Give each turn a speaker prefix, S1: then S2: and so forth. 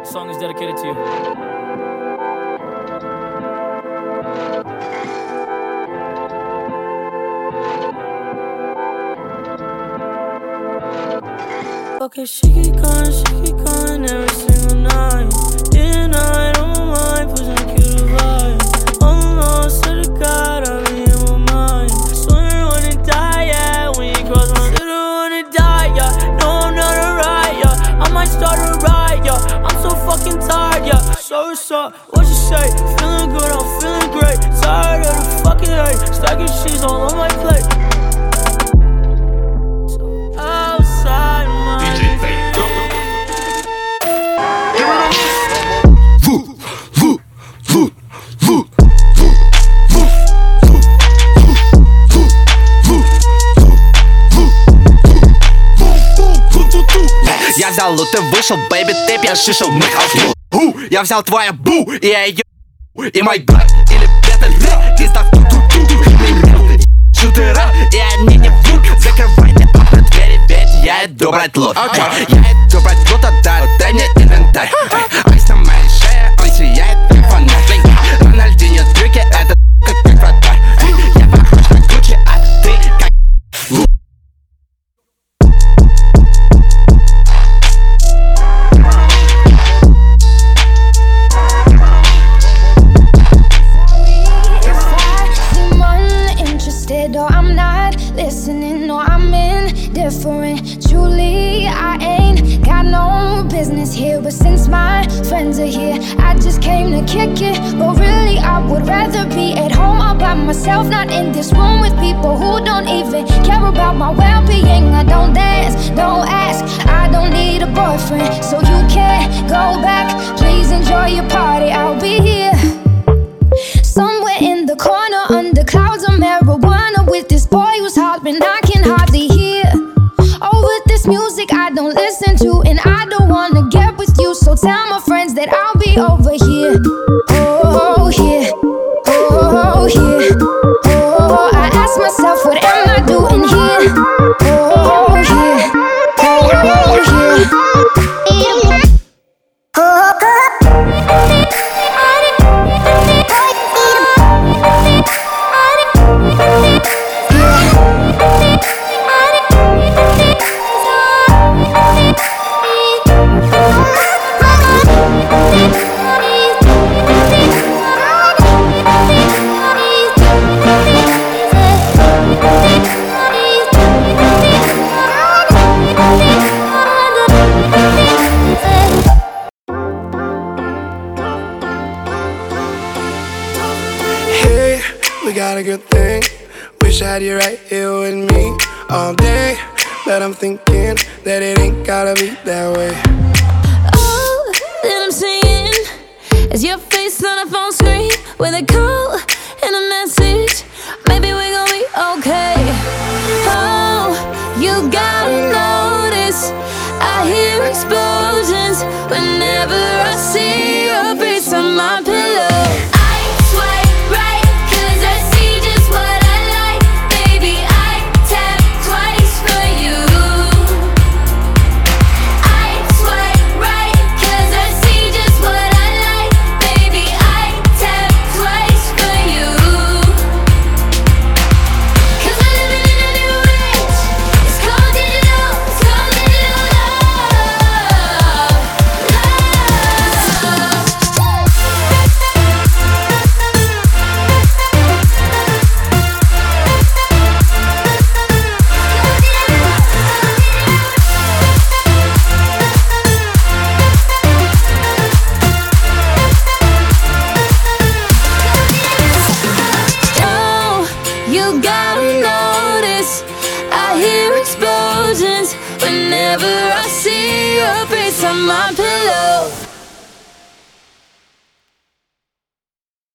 S1: This song is dedicated to you. Okay, she keep calling every single night. Day and night on my mind, pushing a cute vibe. Almost to the God, I'm in my mind. Swear I wanna die, yeah. When you cross my city, I wanna die, yeah. No, I'm not alright, yeah. I might start a riot, yeah. I'm so fucking tired, yeah. So what's up? What you say? Feeling good, I'm feeling great. Tired of the fucking hate. Stacking cheese all on my plate. So outside my
S2: Я взял лут и вышел, бэйби, ты пьяншишил, мы халту. Я взял твою бу, и я ее и мой брат, или это рэп, и став ту-ту-ту-ту. Шутера, и они не врут. Закрывайте окна, двери, ведь я иду брать лут. Я иду брать лут, дай мне инвентарь. Айс на моей шее, он сияет как фонарь. Рональдиньо трюки, это как вратарь. Я похож на Гуччи, а ты как лут.
S3: Or I'm not listening, or I'm indifferent. Truly, I ain't got no business here. But since my friends are here, I just came to kick it. But really, I would rather be at home all by myself, not in this room with people who don't even care about my well-being. I don't dance, don't ask, I don't need a boyfriend. So you can't go back, please enjoy your party. I'll be here somewhere in the corner under clouds of marijuana with this boy who's hopping, I can hardly hear. Over this music I don't listen to, and I don't wanna get with you. So tell my friends that I'll be over here. Oh, here. Oh, here. Oh, I ask myself, what am I doing here? Oh, here. Oh, here.
S4: Got a good thing. Wish I had you right here with me all day, but I'm thinking that it ain't gotta be that way.
S5: All that I'm seeing is your face on a phone screen with a call and a message